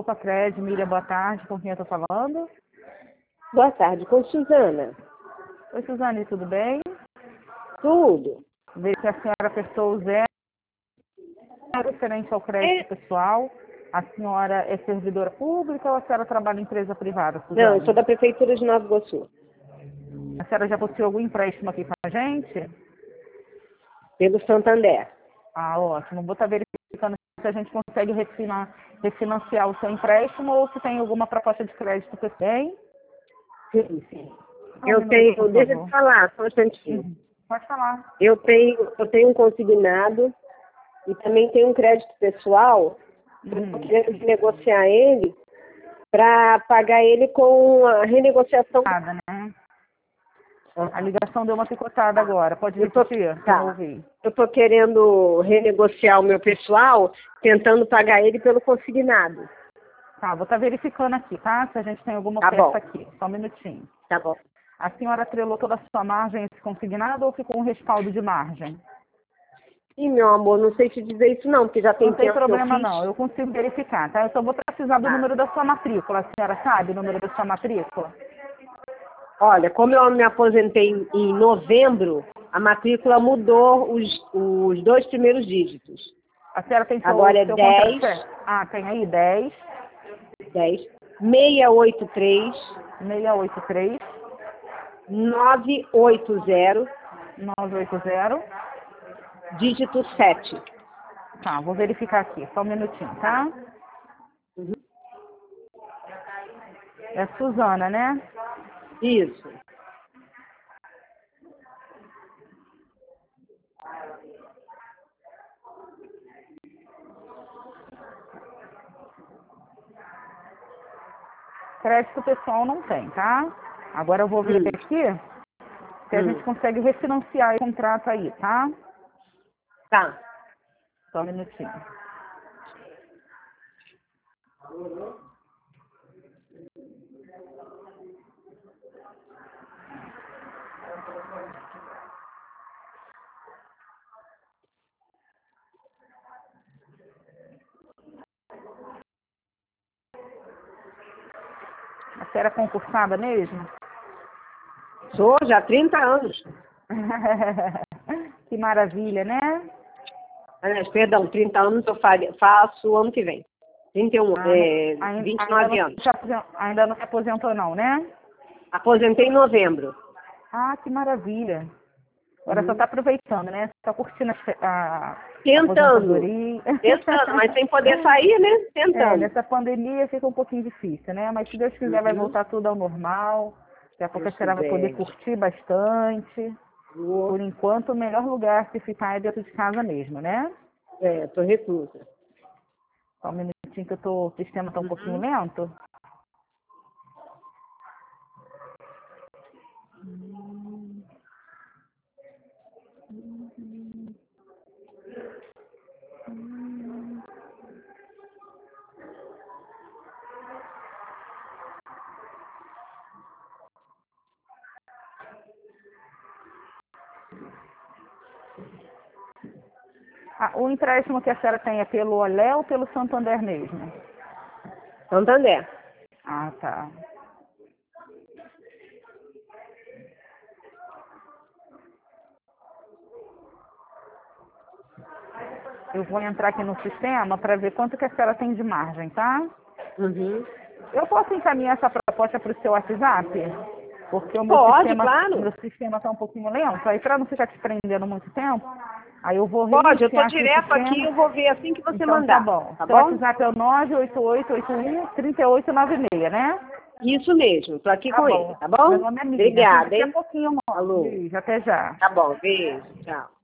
Opa, Cred, Miriam, boa tarde. Com quem eu tô falando? Boa tarde, com Suzana. Oi, Suzane, tudo bem? Tudo. Vejo que a senhora apertou o zero referente ao crédito pessoal. A senhora é servidora pública ou a senhora trabalha em empresa privada, Suzane? Não, eu sou da Prefeitura de Nova Iguaçu. A senhora já possuiu algum empréstimo aqui com a gente? Pelo Santander. Ah, ótimo. Vou estar verificando se a gente consegue refinanciar o seu empréstimo ou se tem alguma proposta de crédito que você tem. Sim. Eu tenho, deixa eu te falar, só um instantinho. Pode falar. Eu tenho um consignado e também tenho um crédito pessoal. Eu estou querendo negociar ele para pagar ele com a renegociação. Nada, né? A ligação deu uma picotada agora. Pode repetir? Eu estou querendo renegociar o meu pessoal, tentando pagar ele pelo consignado. Tá, vou estar verificando aqui, tá? Se a gente tem alguma Tá oferta bom. aqui. Só um minutinho. Tá bom. A senhora atrelou toda a sua margem a esse consignado ou ficou um respaldo de margem? Ih, meu amor, não sei te dizer isso não, porque já tem Não tem tempo que eu problema fiz. não, eu consigo verificar, tá? Eu só vou precisar do número da sua matrícula. A senhora sabe o número da sua matrícula? Olha, como eu me aposentei em novembro, a matrícula mudou os 2 primeiros dígitos. A senhora tem seu, Agora é seu 10, contrato? Ah, tem aí 10, 683 683, 980, 980. dígito 7. Tá, vou verificar aqui, só um minutinho, tá? É Suzana, né? Isso. Crédito pessoal não tem, tá? Agora eu vou ver aqui se a gente consegue refinanciar o contrato aí, tá? Tá. Só um minutinho. A senhora é concursada mesmo? Sou já há 30 anos. Que maravilha, né? Aliás, perdão, 30 anos eu faço ano que vem. 29 anos. Ainda não se aposentou não, né? Aposentei em novembro. Ah, que maravilha. Agora só está aproveitando, né? Só curtindo a Tentando, aposentadoria. mas sem poder sair, né? Tentando. Nessa pandemia fica um pouquinho difícil, né? Mas se Deus quiser vai voltar tudo ao normal. Daqui a pouco a senhora vai poder curtir bastante. Por enquanto, o melhor lugar se ficar é dentro de casa mesmo, né? Tô reclusa. Só um minutinho que o sistema está um pouquinho lento. O empréstimo que a senhora tem é pelo Olé ou pelo Santander mesmo? Santander. Ah, tá. Eu vou entrar aqui no sistema para ver quanto que a senhora tem de margem, tá? Eu posso encaminhar essa proposta para o seu WhatsApp? Porque o meu sistema está um pouquinho lento. Aí, para não ficar te prendendo muito tempo, aí eu vou reiniciar. Pode, eu estou direto aqui, eu vou ver assim que você então, mandar. Tá bom. Tá Seu bom? WhatsApp é o 98881-3896, né? Isso mesmo, estou aqui com ele, tá bom? Meu nome é Miriam. Obrigada, Daqui a hein? pouquinho, Alô. beijo, até já. Tá bom, beijo, tchau.